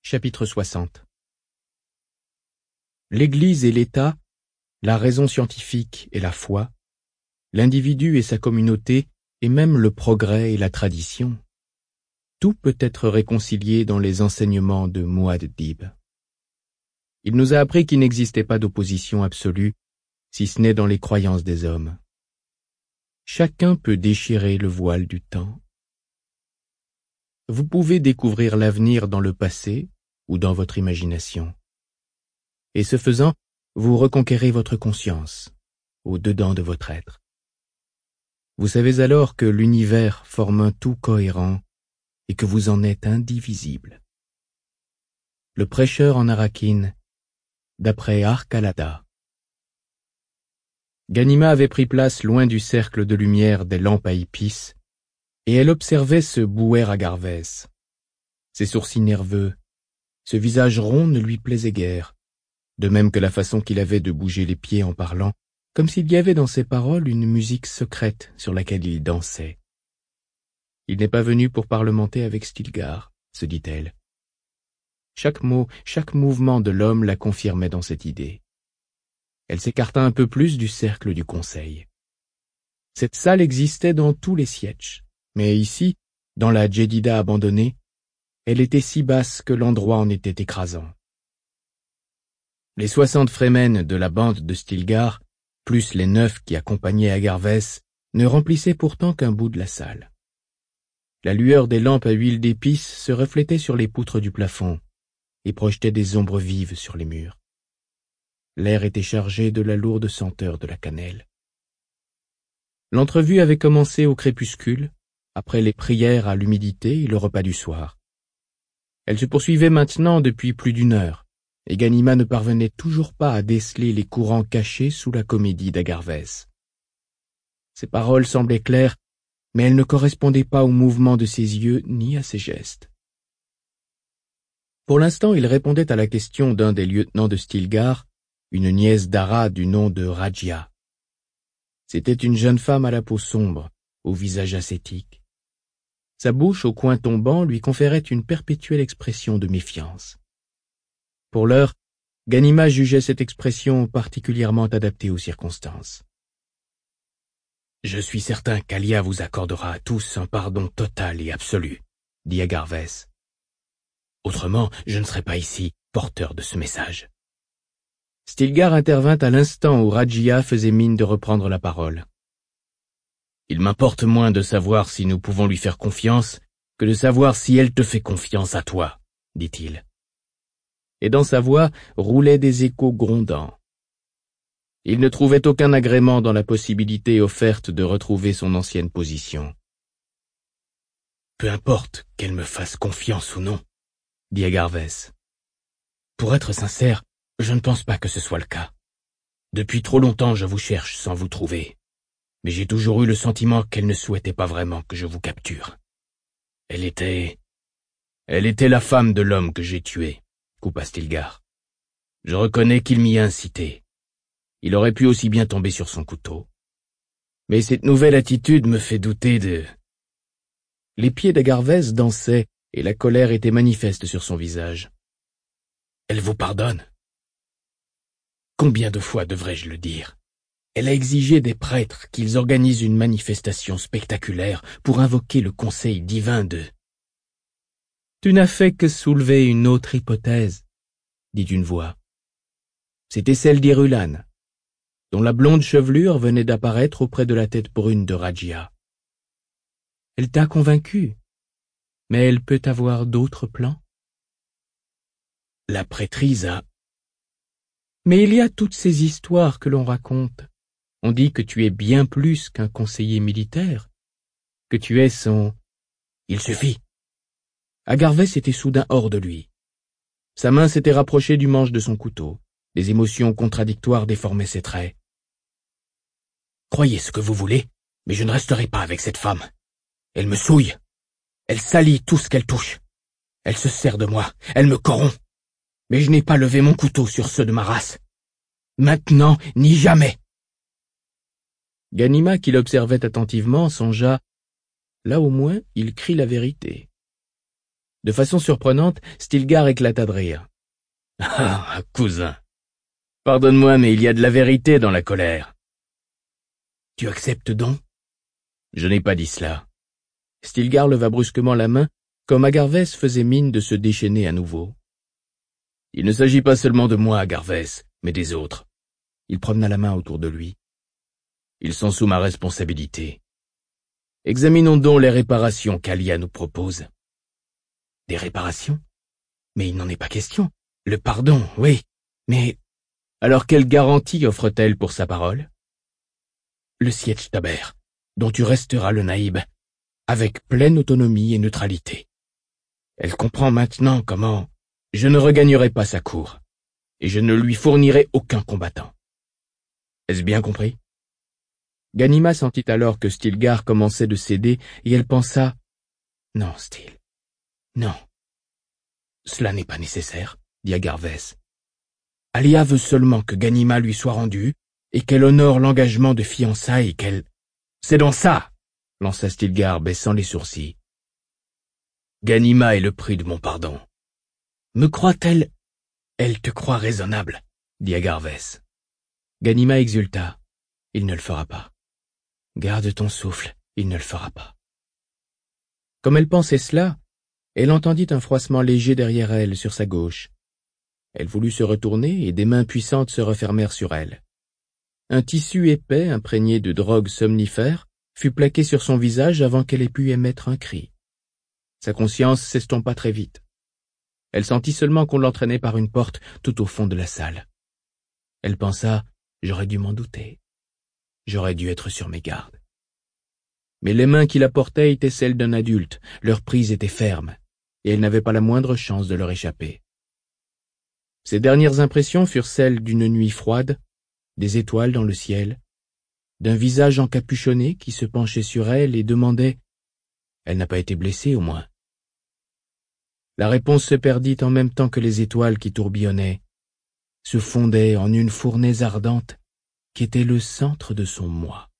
Chapitre 60. L'Église et l'État, la raison scientifique et la foi, l'individu et sa communauté, et même le progrès et la tradition, tout peut être réconcilié dans les enseignements de Mu'addib. Il nous a appris qu'il n'existait pas d'opposition absolue, si ce n'est dans les croyances des hommes. Chacun peut déchirer le voile du temps. Vous pouvez découvrir l'avenir dans le passé ou dans votre imagination. Et ce faisant, vous reconquérez votre conscience, au-dedans de votre être. Vous savez alors que l'univers forme un tout cohérent et que vous en êtes indivisible. Le prêcheur en Arakin, d'après Ar-Qalada. Ghanima avait pris place loin du cercle de lumière des lampes à épices, et elle observait ce Bouer Agarvès. Ses sourcils nerveux, ce visage rond ne lui plaisait guère, de même que la façon qu'il avait de bouger les pieds en parlant, comme s'il y avait dans ses paroles une musique secrète sur laquelle il dansait. Il n'est pas venu pour parlementer avec Stilgar, se dit-elle. Chaque mot, chaque mouvement de l'homme la confirmait dans cette idée. Elle s'écarta un peu plus du cercle du conseil. Cette salle existait dans tous les sietchs, mais ici, dans la Djedida abandonnée, elle était si basse que l'endroit en était écrasant. Les 60 Fremen de la bande de Stilgar, plus les 9 qui accompagnaient Agarvès, ne remplissaient pourtant qu'un bout de la salle. La lueur des lampes à huile d'épices se reflétait sur les poutres du plafond et projetait des ombres vives sur les murs. L'air était chargé de la lourde senteur de la cannelle. L'entrevue avait commencé au crépuscule, après les prières à l'humidité et le repas du soir. Elle se poursuivait maintenant depuis plus d'1 heure, et Ghanima ne parvenait toujours pas à déceler les courants cachés sous la comédie d'Agarvès. Ses paroles semblaient claires, mais elles ne correspondaient pas au mouvement de ses yeux ni à ses gestes. Pour l'instant, il répondait à la question d'un des lieutenants de Stilgar, une nièce d'Ara du nom de Rajia. C'était une jeune femme à la peau sombre, au visage ascétique. Sa bouche au coin tombant lui conférait une perpétuelle expression de méfiance. Pour l'heure, Ghanima jugeait cette expression particulièrement adaptée aux circonstances. « Je suis certain qu'Alia vous accordera à tous un pardon total et absolu, » dit Agarvès. « Autrement, je ne serais pas ici, porteur de ce message. » Stilgar intervint à l'instant où Rajia faisait mine de reprendre la parole. « Il m'importe moins de savoir si nous pouvons lui faire confiance que de savoir si elle te fait confiance à toi, » dit-il. Et dans sa voix roulaient des échos grondants. Il ne trouvait aucun agrément dans la possibilité offerte de retrouver son ancienne position. « Peu importe qu'elle me fasse confiance ou non, » dit Agarvès. « Pour être sincère, je ne pense pas que ce soit le cas. Depuis trop longtemps je vous cherche sans vous trouver. Mais j'ai toujours eu le sentiment qu'elle ne souhaitait pas vraiment que je vous capture. Elle était la femme de l'homme que j'ai tué, coupa Stilgar. Je reconnais qu'il m'y a incité. Il aurait pu aussi bien tomber sur son couteau. Mais cette nouvelle attitude me fait douter de... » Les pieds d'Agarvès dansaient et la colère était manifeste sur son visage. « Elle vous pardonne ? Combien de fois devrais-je le dire ? Elle a exigé des prêtres qu'ils organisent une manifestation spectaculaire pour invoquer le conseil divin de... »« Tu n'as fait que soulever une autre hypothèse, » dit une voix. C'était celle d'Irulan, dont la blonde chevelure venait d'apparaître auprès de la tête brune de Rajia. « Elle t'a convaincu, mais elle peut avoir d'autres plans. » La prêtrise a... « Mais il y a toutes ces histoires que l'on raconte. On dit que tu es bien plus qu'un conseiller militaire, que tu es son... » Il suffit. Agarvès était soudain hors de lui. Sa main s'était rapprochée du manche de son couteau. Des émotions contradictoires déformaient ses traits. « Croyez ce que vous voulez, mais je ne resterai pas avec cette femme. Elle me souille. Elle salit tout ce qu'elle touche. Elle se sert de moi. Elle me corrompt. Mais je n'ai pas levé mon couteau sur ceux de ma race. Maintenant, ni jamais. » Ghanima, qui l'observait attentivement, songea « Là au moins, il crie la vérité. » De façon surprenante, Stilgar éclata de rire. « Ah, cousin, pardonne-moi, mais il y a de la vérité dans la colère. »« Tu acceptes donc ?»« Je n'ai pas dit cela. » Stilgar leva brusquement la main, comme Agarvès faisait mine de se déchaîner à nouveau. « Il ne s'agit pas seulement de moi, Agarvès, mais des autres. » Il promena la main autour de lui. « Ils sont sous ma responsabilité. Examinons donc les réparations qu'Alia nous propose. » « Des réparations? Mais il n'en est pas question. Le pardon, oui. Mais alors quelle garantie offre-t-elle pour sa parole? Le siège Taber, dont tu resteras le naïb, avec pleine autonomie et neutralité. Elle comprend maintenant comment je ne regagnerai pas sa cour, et je ne lui fournirai aucun combattant. Est-ce bien compris? Ganima sentit alors que Stilgar commençait de céder, et elle pensa « Non, Stil, non. Cela n'est pas nécessaire, dit Agarvès. Alia veut seulement que Ganima lui soit rendue, et qu'elle honore l'engagement de fiançailles et qu'elle... C'est dans ça, lança Stilgar, baissant les sourcils. Ganima est le prix de mon pardon. Me croit-elle? Elle te croit raisonnable, dit Agarvès. Ganima exulta. Il ne le fera pas. Garde ton souffle, il ne le fera pas. Comme elle pensait cela, elle entendit un froissement léger derrière elle, sur sa gauche. Elle voulut se retourner et des mains puissantes se refermèrent sur elle. Un tissu épais, imprégné de drogue somnifère, fut plaqué sur son visage avant qu'elle ait pu émettre un cri. Sa conscience s'estompa très vite. Elle sentit seulement qu'on l'entraînait par une porte tout au fond de la salle. Elle pensa, j'aurais dû m'en douter. J'aurais dû être sur mes gardes. Mais les mains qui la portaient étaient celles d'un adulte, leur prise était ferme, et elle n'avait pas la moindre chance de leur échapper. Ses dernières impressions furent celles d'une nuit froide, des étoiles dans le ciel, d'un visage encapuchonné qui se penchait sur elle et demandait « Elle n'a pas été blessée au moins ?» La réponse se perdit en même temps que les étoiles qui tourbillonnaient, se fondaient en une fournaise ardente qui était le centre de son moi.